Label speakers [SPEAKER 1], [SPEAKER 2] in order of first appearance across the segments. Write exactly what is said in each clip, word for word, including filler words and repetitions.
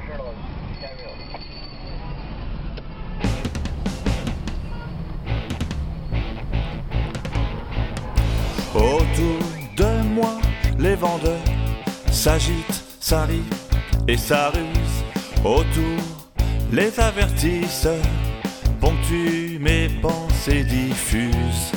[SPEAKER 1] Autour de moi, les vendeurs s'agitent, s'arrivent et s'arrusent. Autour, les avertisseurs ponctuent mes pensées diffuses.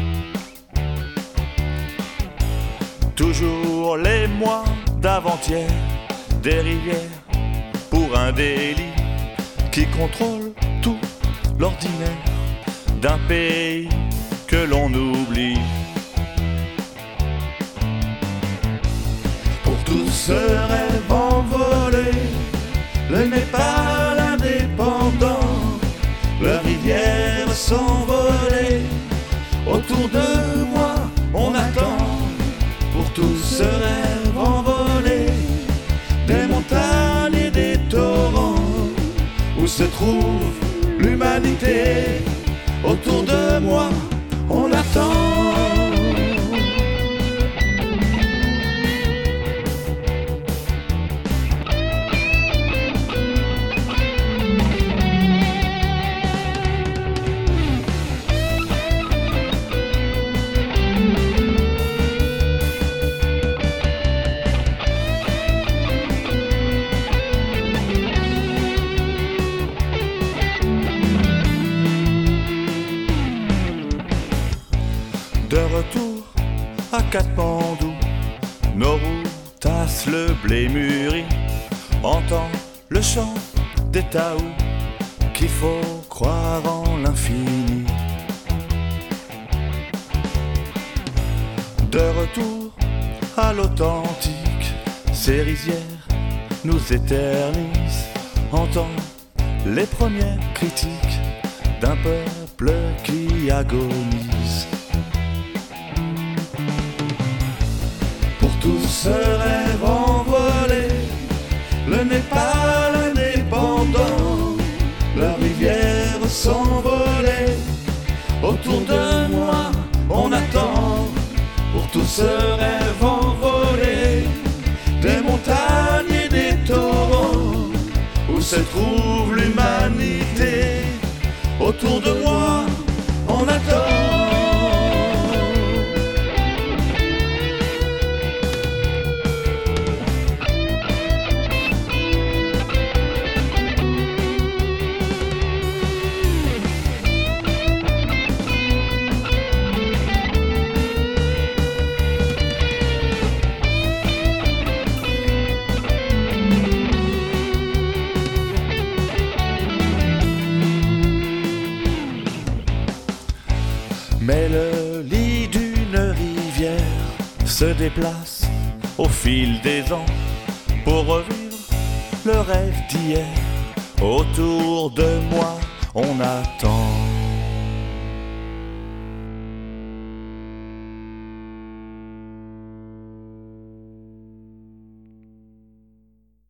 [SPEAKER 1] Toujours les mois d'avant-hier, des rivières pour un délit qui contrôle tout l'ordinaire d'un pays que l'on oublie. Pour tout ce rêve envolé, le Népal indépendant, leurs rivières s'envoler. Autour de moi, on attend pour tout ce rêve envolé, des montagnes et des torrents où se trouve l'humanité. Autour de moi, on attend. De retour à Katmandou, nos routes tassent le blé mûri. Entend le chant des taous qu'il faut croire en l'infini. De retour à l'authentique, ces rizières nous éternisent. Entend les premières critiques d'un peuple qui agonise. Tout ce rêve envolé, le Népal indépendant, leurs rivières s'envoler. Autour de moi, on attend pour tout ce rêve envolé, des montagnes et des torrents où se trouve l'humanité. Autour de moi, on attend. Mais le lit d'une rivière se déplace au fil des ans pour revivre le rêve d'hier. Autour de moi, on attend.